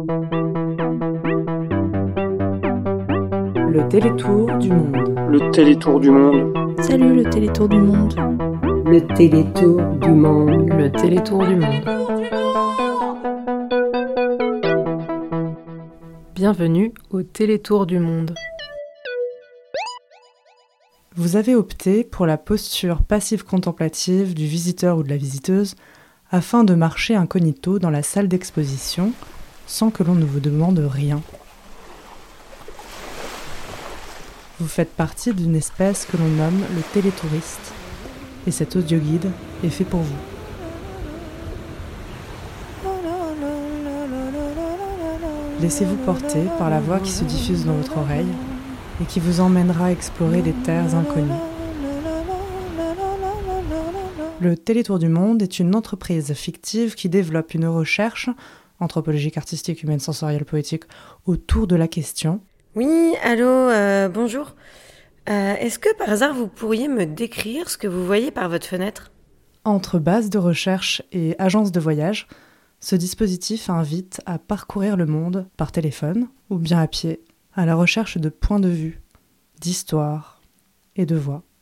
Le Télétour du monde. Le Télétour du monde. Salut le Télétour du monde. Le Télétour du monde. Le Télétour du monde. Bienvenue au Télétour du monde. Vous avez opté pour la posture passive-contemplative du visiteur ou de la visiteuse afin de marcher incognito dans la salle d'exposition sans que l'on ne vous demande rien. Vous faites partie d'une espèce que l'on nomme le télétouriste et cet audioguide est fait pour vous. Laissez-vous porter par la voix qui se diffuse dans votre oreille et qui vous emmènera explorer des terres inconnues. Le Télétour du monde est une entreprise fictive qui développe une recherche anthropologique, artistique, humaine, sensorielle, poétique autour de la question. Oui, allô, bonjour. Est-ce que par hasard vous pourriez me décrire ce que vous voyez par votre fenêtre ? Entre base de recherche et agence de voyage, ce dispositif invite à parcourir le monde par téléphone ou bien à pied, à la recherche de points de vue, d'histoires et de voix.